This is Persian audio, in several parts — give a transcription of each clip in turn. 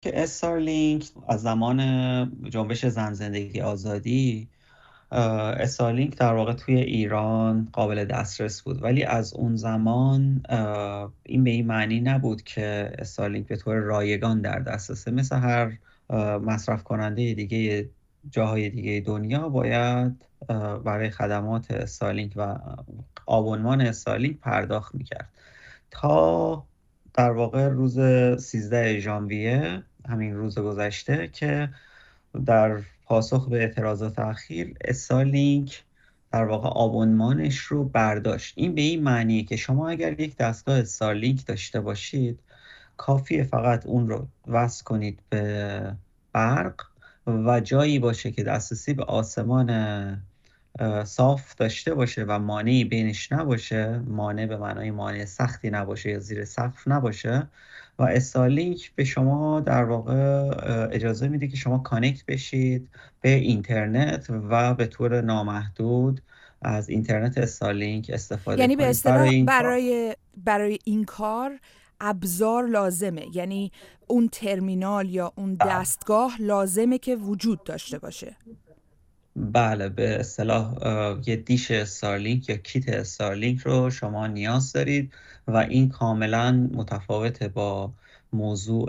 که استارلینک از زمان جنبش زن زندگی آزادی، استارلینک در واقع توی ایران قابل دسترس بود، ولی از اون زمان این به این معنی نبود که استارلینک به طور رایگان در دسترسه. مثل هر مصرف کننده دیگه جاهای دیگه دنیا باید برای خدمات استارلینک و آبونمان استارلینک پرداخت میکرد تا در واقع روز 13 ژانویه، همین روز گذشته، که در پاسخ به اعتراضات اخیر استارلینک در واقع آبونمانش رو برداشت. این به این معنیه که شما اگر یک دستگاه استارلینک داشته باشید، کافیه فقط اون رو وصل کنید به برق و جایی باشه که دسترسی به آسمان صاف داشته باشه و مانعی بینش نباشه، مانع به معنای مانع سختی نباشه یا زیر سقف نباشه، و استارلینک به شما در واقع اجازه میده که شما کانکت بشید به اینترنت و به طور نامحدود از اینترنت استارلینک استفاده یعنی به کنید. برای اصطلاح این کار برای این کار ابزار لازمه، یعنی اون ترمینال یا اون بله دستگاه لازمه که وجود داشته باشه. بله، به اصطلاح یه دیش استارلینک یا کیت استارلینک رو شما نیاز دارید و این کاملا متفاوته با موضوع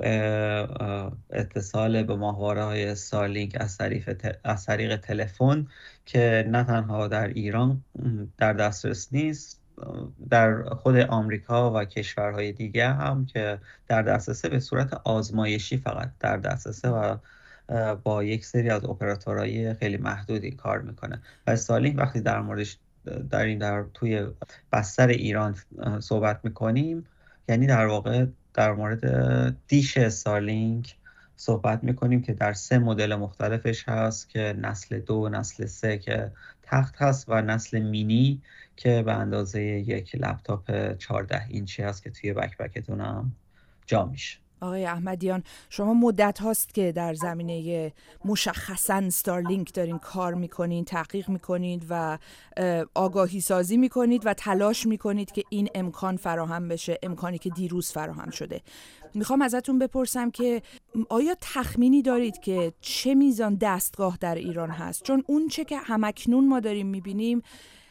اتصال به ماهواره‌های استارلینک از طریق تلفن که نه تنها در ایران در دسترس نیست، در خود آمریکا و کشورهای دیگه هم که در دسترسه به صورت آزمایشی فقط در دسترسه و با یک سری از اپراتورهای خیلی محدودی کار میکنه. و استارلینک وقتی در موردش در توی بستر ایران صحبت میکنیم، یعنی در واقع در مورد دیش استارلینک صحبت میکنیم که در 3 مدل مختلفش هست، که نسل 2، نسل 3 که تخت هست و نسل مینی که به اندازه یک لپتاپ 14 اینچی هست که توی بکپکتون هم جا میشه. آقای احمدیان، شما مدت هاست که در زمینه مشخصاً استارلینک دارین کار میکنین، تحقیق میکنید و آگاهی سازی میکنید و تلاش میکنید که این امکان فراهم بشه، امکانی که دیروز فراهم شده. میخوام ازتون بپرسم که آیا تخمینی دارید که چه میزان دستگاه در ایران هست؟ چون اون چه که همکنون ما داریم میبینیم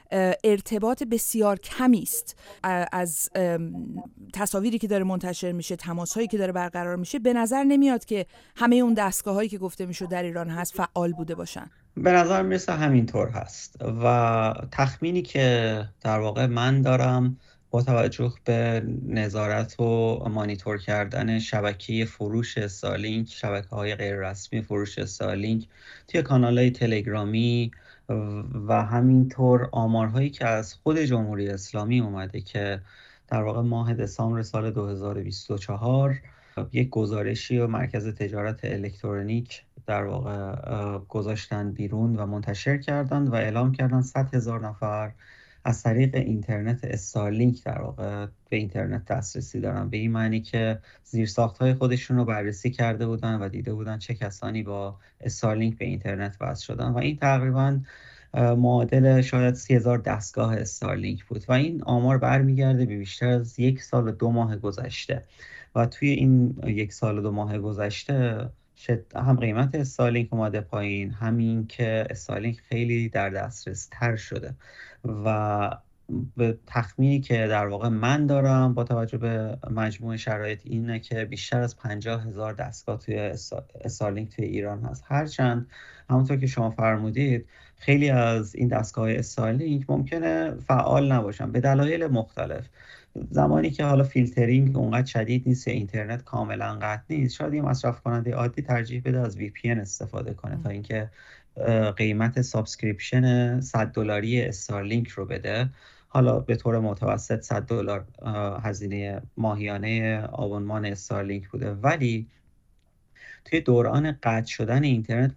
ارتباط بسیار کمی است. از تصاویری که داره منتشر میشه، تماسهایی که داره برقرار میشه، به نظر نمیاد که همه اون دستگاهایی که گفته میشه در ایران هست فعال بوده باشن. به نظر میرسه همینطور هست و تخمینی که در واقع من دارم با توجه به نظارت و مانیتور کردن شبکه فروش استارلینک، شبکه‌های غیر رسمی فروش استارلینک توی کانال‌های تلگرامی و همینطور آمارهایی که از خود جمهوری اسلامی اومده که در واقع ماه دسامبر سال 2024 یک گزارشی و مرکز تجارت الکترونیک در واقع گذاشتن بیرون و منتشر کردن و اعلام کردن 100,000 نفر از طریق اینترنت استارلینک در واقع به اینترنت دسترسی دارن. به این معنی که زیرساخت‌های خودشون رو بررسی کرده بودن و دیده بودن چه کسانی با استارلینک به اینترنت وصل شدن و این تقریباً معادل شاید 30,000 دستگاه استارلینک بود و این آمار برمیگرده به بیشتر از 1 سال و 2 ماه گذشته و توی این 1 سال و 2 ماه گذشته هم قیمت استارلینک اومده پایین، همین که استارلینک خیلی در دسترس تر شده و به تخمینی که در واقع من دارم با توجه به مجموع شرایط اینه که بیشتر از 50,000 دستگاه توی استارلینک توی ایران هست. هرچند همونطور که شما فرمودید خیلی از این دستگاه استارلینک ممکنه فعال نباشن به دلایل مختلف. زمانی که حالا فیلترینگ اونقدر شدید نیست یا اینترنت کاملا قطع نیست، شاید یه مصرف کننده عادی ترجیح بده از VPN استفاده کنه تا اینکه قیمت سابسکریپشن $100 استارلینک رو بده. حالا به طور متوسط $100 هزینه ماهیانه آبونمان استارلینک بوده، ولی توی دوران قطع شدن اینترنت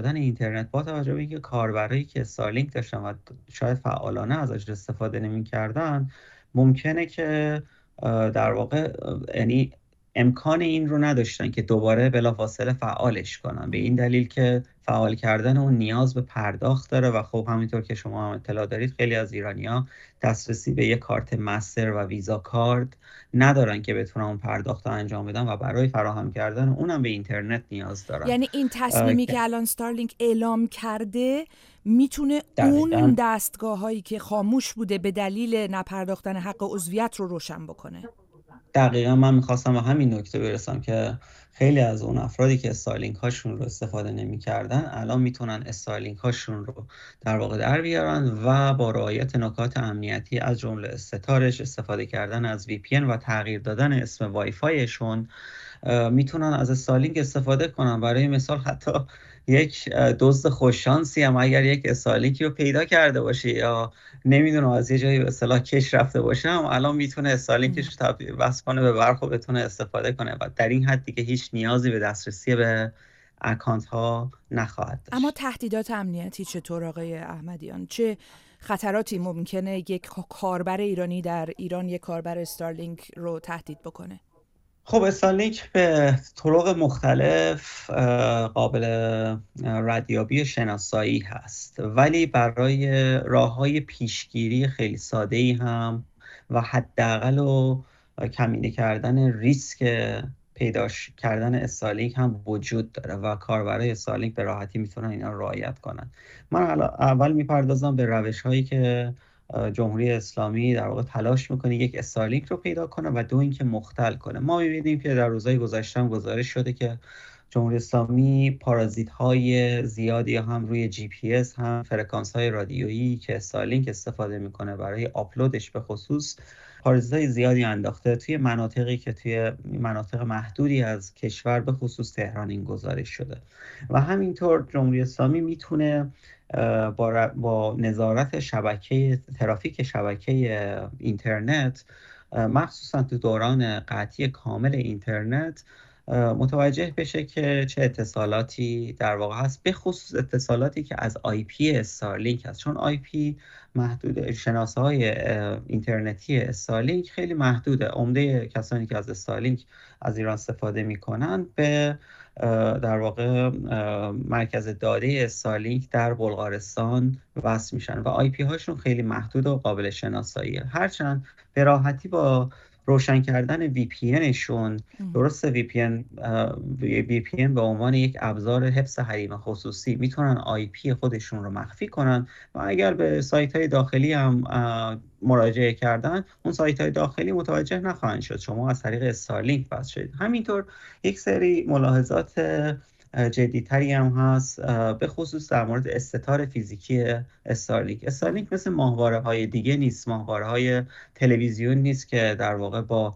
با توجه به اینکه کاربرایی که استارلینک داشتن و شاید فعالانه ازش استفاده نمی‌کردن، ممکنه که در واقع یعنی امکان این رو نداشتن که دوباره بلافاصله فعالش کنن، به این دلیل که فعال کردن اون نیاز به پرداخت داره و خب همینطور که شما هم اطلاع دارید خیلی از ایرانی‌ها دسترسی به یک کارت مستر و ویزا کارت ندارن که بتونن اون پرداخت رو انجام بدن و برای فراهم کردن اونم به اینترنت نیاز دارن. یعنی این تصمیمی که الان استارلینک اعلام کرده میتونه دقیقاً اون دستگاه هایی که خاموش بوده به دلیل نپرداختن حق عضویت رو روشن بکنه. دقیقا من میخواستم به همین نکته برسم که خیلی از اون افرادی که استارلینک هاشون رو استفاده نمی‌کردن الان میتونن استارلینک هاشون رو در واقع در بیارن و با رعایت نکات امنیتی از جمله ستارش، استفاده کردن از VPN و تغییر دادن اسم وای فایشون میتونن از استارلینک استفاده کنن. برای مثال حتی یک دزد خوششانسی هم اگر یک استارلینکی رو پیدا کرده باشه یا نمیدونم از یه جایی به اصطلاح کش رفته باشه هم الان میتونه استارلینکش رو وصل کنه به برق و بتونه استفاده کنه و در این حد دیگه هیچ نیازی به دسترسی به اکانت ها نخواهد داشت. اما تهدیدات امنیتی چطور آقای احمدیان؟ چه خطراتی ممکنه یک کاربر ایرانی در ایران یک کاربر استارلینک رو تهدید بکنه؟ خب استارلینک به طرق مختلف قابل ردیابی و شناسایی هست، ولی برای راه‌های پیشگیری خیلی ساده‌ای هم و حداقل و کمینه کردن ریسک پیدا کردن استارلینک هم وجود داره و کاربرای استارلینک به راحتی میتونن اینا رو رعایت کنن. من اول میپردازم به روش‌هایی که جمهوری اسلامی در واقع تلاش میکنه یک استارلینک رو پیدا کنه و دو اینکه مختل کنه. ما می‌بینیم که در روزهای گذشته هم گزارش شده که جمهوری اسلامی پارازیت‌های زیادی هم روی GPS هم فرکانس‌های رادیویی که استارلینک استفاده میکنه برای آپلودش به خصوص پارازیت‌های زیادی انداخته توی مناطقی که توی مناطق محدودی از کشور به خصوص تهران این گزارش شده و همینطور جمهوری اسلامی میتونه با نظارت شبکه ترافیک شبکه اینترنت مخصوصا تو دوران قطعی کامل اینترنت متوجه بشه که چه اتصالاتی در واقع هست، به خصوص اتصالاتی که از IP استارلینک هست، چون IP محدود، شناسه‌های اینترنتی استارلینک خیلی محدوده. عمده کسانی که از استارلینک از ایران استفاده میکنن به در واقع مرکز داده استارلینک در بلغارستان وصل میشن و آی پی هاشون خیلی محدود و قابل شناساییه، هرچند به راحتی با روشن کردن VPN شون، درسته VPN به عنوان یک ابزار حفظ حریم خصوصی میتونن IP خودشون رو مخفی کنن و اگر به سایت های داخلی هم مراجعه کردن اون سایت های داخلی متوجه نخواهند شد شما از طریق استارلینک وصل شدید. همینطور یک سری ملاحظات جدی‌تری هم هست به خصوص در مورد استتار فیزیکی استارلینک. استارلینک مثل ماهواره‌های دیگه نیست، ماهواره‌های تلویزیون نیست که در واقع با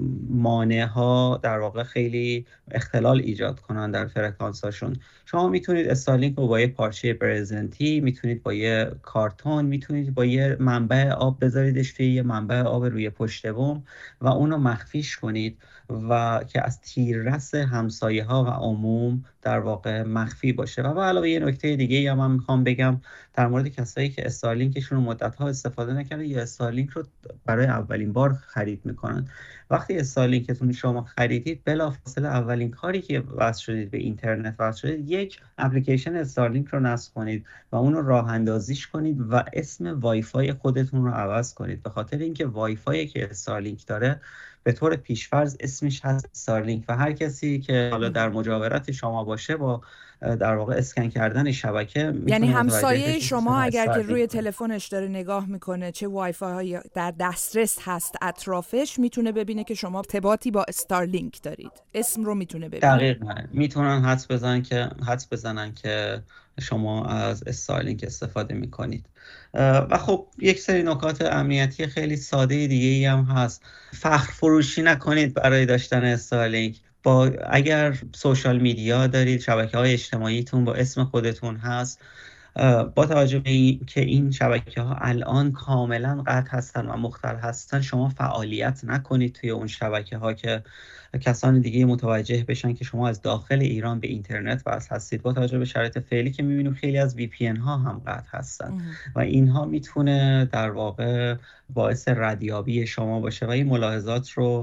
مانع‌ها در واقع خیلی اختلال ایجاد کنن در فرکانس‌هاشون. شما میتونید استارلینک رو با یه پارچه برزنتی، میتونید با یه کارتون، میتونید با یه منبع آب بذاریدش توی یه منبع آب روی پشت بوم و اونو مخفیش کنید و که از تیررس همسایه‌ها و عموم در واقع مخفی باشه. و علاوه یه نکته دیگه هم من میخوام بگم در مورد کسایی که استارلینکشون رو مدت‌ها استفاده نکردن یا استارلینک رو برای اولین بار خرید میکنن، وقتی استارلینکتون شما خریدید بلافاصله اولین کاری که وصل شدید به اینترنت وصل شدید یک اپلیکیشن استارلینک رو نصب کنید و اون رو راه اندازیش کنید و اسم وای فای خودتون رو عوض کنید، به خاطر اینکه وای فایی که استارلینک داره به طور پیشفرض اسمش هست استارلینک و هر کسی که حالا در مجاورت شما باشه با در واقع اسکن کردن شبکه، یعنی همسایه شما اگر که روی تلفنش داره نگاه میکنه چه وای فای در دسترس هست اطرافش، میتونه ببینه که شما ارتباطی با استارلینک دارید، اسم رو میتونه ببینه. دقیقاً میتونن حدس بزنن که شما از استارلینک استفاده میکنید. و خب یک سری نکات امنیتی خیلی ساده دیگه ای هم هست. فخر فروشی نکنید برای داشتن استارلینک. اگر سوشال میدیا دارید، شبکه‌های اجتماعیتون با اسم خودتون هست، با توجه به که این شبکه‌ها الان کاملا قطع هستن و مختل هستن، شما فعالیت نکنید توی اون شبکه‌ها که کسان دیگه متوجه بشن که شما از داخل ایران به اینترنت وصل هستید. با توجه به شرایط فعلی که می‌بینیم خیلی از VPN ها هم قطع هستن و اینها میتونه در واقع باعث ردیابی شما باشه و این ملاحظات رو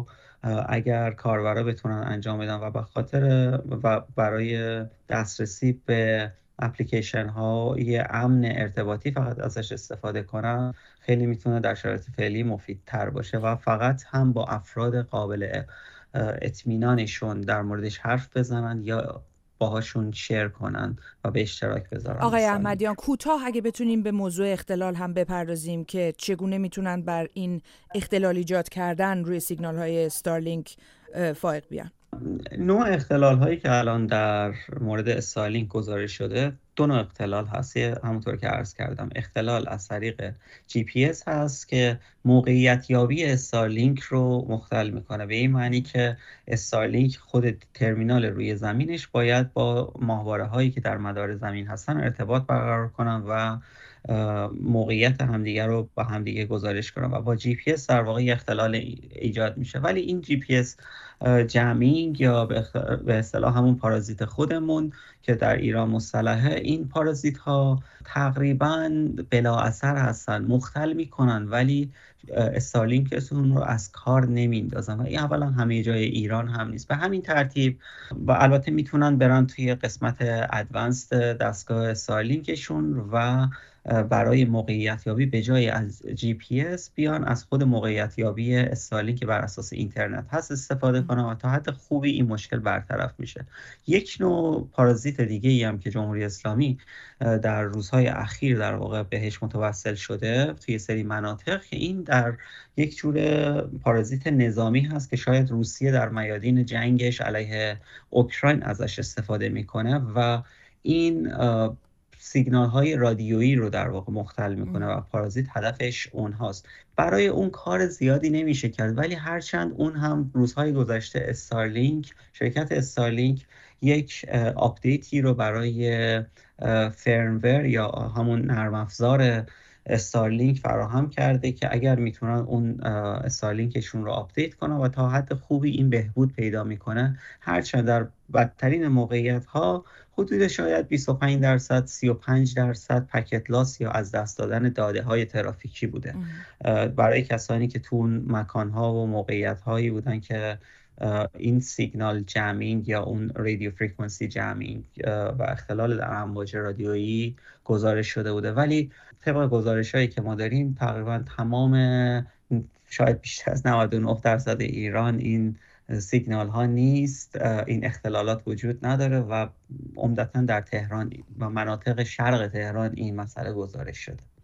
اگر کاربرا بتونن انجام بدن و به خاطر و برای دسترسی به اپلیکیشن ها یه امن ارتباطی فقط ازش استفاده کنن، خیلی میتونه در شرایط فعلی مفیدتر باشه و فقط هم با افراد قابل اطمینانشون در موردش حرف بزنن یا باهاشون شیر کنن و به اشتراک بذارن. آقای احمدیان، کوتاه اگه بتونیم به موضوع اختلال هم بپردازیم که چگونه میتونن بر این اختلال ایجاد کردن روی سیگنال های استارلینک فائق بیان. نوع اختلال هایی که الان در مورد استارلینک گزارش شده، دو نوع اختلال هست. همونطور که عرض کردم، اختلال از طریق GPS هست که موقعیت یابی استارلینک رو مختل میکنه، به این معنی که استارلینک خود ترمینال روی زمینش باید با ماهواره هایی که در مدار زمین هستن ارتباط برقرار کنن و موقعیت همدیگه رو با همدیگه گزارش کنن و با GPS در واقع اختلال ایجاد میشه. ولی این GPS جمینگ یا به اصطلاح همون پارازیت خودمون که در ایران مصطلحه، این پارازیت ها تقریباً بلا اثر هستن، مختل میکنن ولی استارلینکتون رو از کار نمیندازن و این اولا همه جای ایران هم نیست. به همین ترتیب و البته میتونن برن توی قسمت ادوانسد دستگاه استارلینکشون و برای موقعیت یابی به جای از GPS بیان از خود موقعیت یابی استارلینک که بر اساس اینترنت هست استفاده کنن و تا حد خوبی این مشکل برطرف میشه. یک نوع پارازیت دیگه ای هم که جمهوری اسلامی در روزهای اخیر در واقع بهش متوسل شده توی سری مناطق، که این در یک جور پارازیت نظامی هست که شاید روسیه در میادین جنگش علیه اوکراین ازش استفاده میکنه و این سیگنال های رادیویی رو در واقع مختل میکنه و پارازیت هدفش اونهاست. برای اون کار زیادی نمیشه کرد، ولی هرچند اون هم روزهای گذشته شرکت استارلینک یک آپدیتی رو برای فرمور یا همون نرم افزار استارلینک فراهم کرده که اگر میتونن اون استارلینکشون رو آپدیت کنن و تا حد خوبی این بهبود پیدا میکنه، هرچند در بدترین موقعیت ها حدود شاید 25% 35% پکت لاس یا از دست دادن داده های ترافیکی بوده برای کسانی که تو اون مکان ها و موقعیت هایی بودن که این سیگنال جمینگ یا اون رادیو فرکانسی جمینگ و اختلال در امواج رادیویی گزارش شده بوده. ولی طبق گزارش هایی که ما داریم تقریبا تمام، شاید بیشتر از 99% ایران این سیگنال ها نیست، این اختلالات وجود نداره و عمدتاً در تهران و مناطق شرق تهران این مسئله گزارش شده.